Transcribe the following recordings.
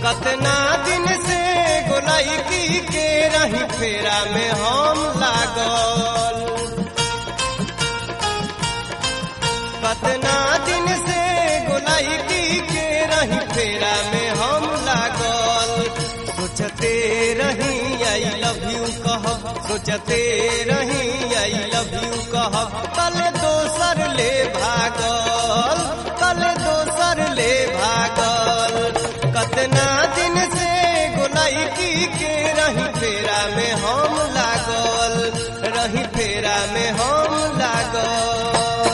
कतना दिन से गोलाइकी के रही फेरा में हम लागल। कतना दिन से गोलाइकी के रही फेरा में हम लागल। सोचते रही आई लव यू कह, सोचते रही आई लव यू कह, कल दोसर ले भागल, कल दोसर ले भागल। कतना दिन से गोलाइकी के रही फेरा में हम लागल, रही फेरा में हम लागल।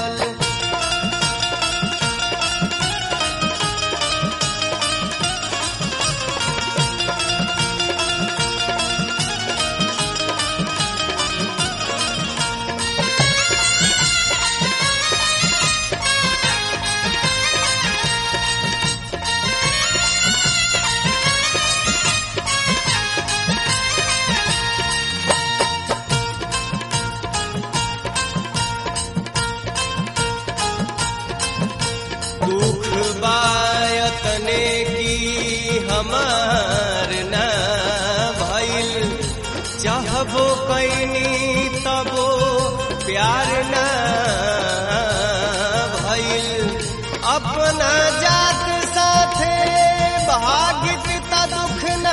दुख बायतने की हमार ना भइल, चाहबो कैनी तबो प्यार ना भइल। अपना जात साथे भागित त दुख ना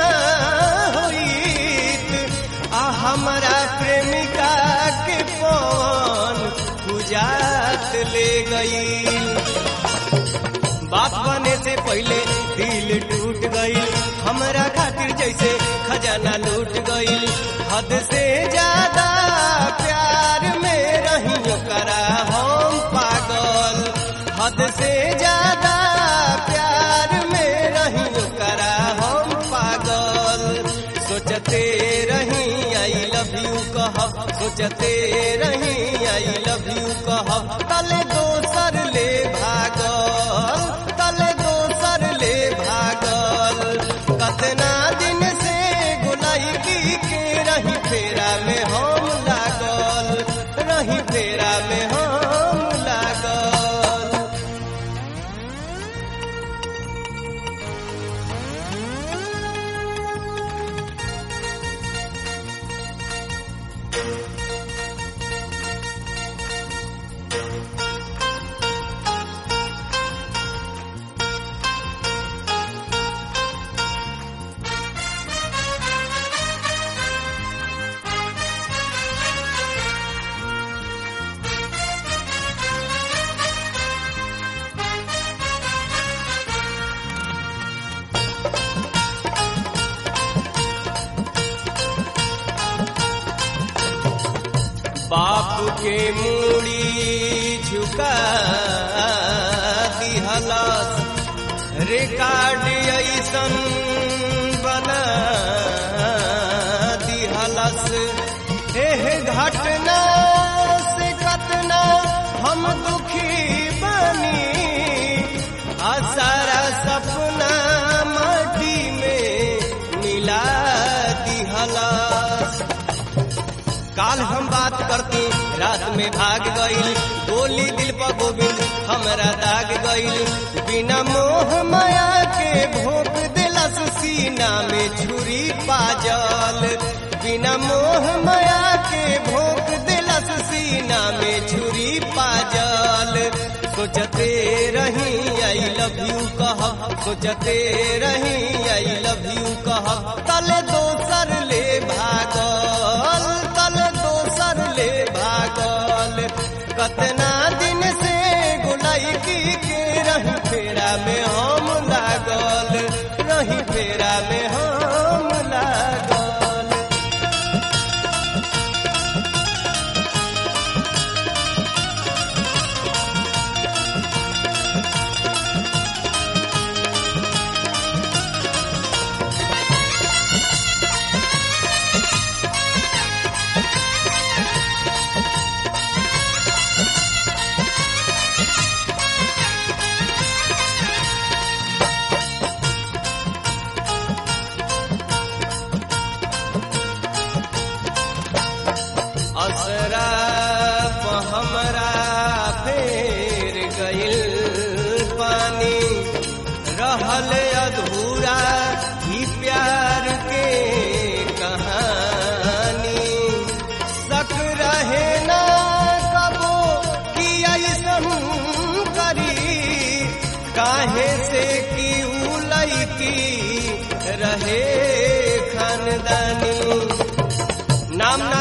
होइत, आ हमरा प्रेमिका के पवन पूजात ले गई। बाप बने से पहले दिल टूट गई, हमरा खातिर जैसे खजाना लूट गई। हद से ज्यादा प्यार में रही ओकरा हम पागल, हद से ज्यादा प्यार में रही ओकरा हम पागल। सोचते रही आई लव यू कह, सोचते रही आई लव यू कह, कल दोसर ले भागल, कल दोसर ले भागल। कतना दिन से गोलाइकी के रही फेरा में हम लागल, रही फेरा में हम लागल। बाप के मूड़ी झुका दिहलस, रिकॉर्ड ऐसन बना दिहलस। एह घटना से कतना हम दुखी बनी, आ सारा सपना माटी में मिला दिहलस। काल हम बात करती रात में भाग गई, गोली दिल पर गोविंद हमरा दाग गई। बिना मोह माया के भोंक दिलस सीना में छुरी पाजल, बिना मोह माया के भोंक दिलस सीना में छुरी पाजल। सोचते रही आई लव यू कह, सोचते रही आई लव यू कह, कल दोसर ले भागल, कल दोसर ले भागल। कतना दिन से गोलाइकी के रही फेरा में हम लागल, रही फेरा में हम लागल।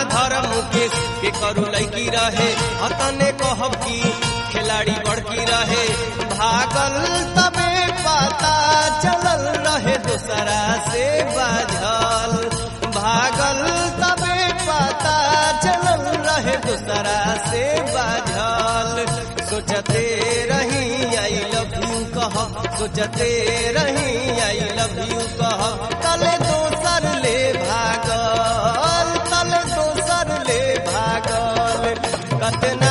धर्म मुकेश के करू लड़की रहे अतने कहब की खिलाड़ी बड़की रहे भागल तबे पता चलल रहे दूसरा से बाझल भागल तबे पता चलल रहे दूसरा से बाझल सोचते रही आई लव यू कह सोचते रही आई लव यू कह तले दोसर ले भागल तले दोसर ले भागल कतना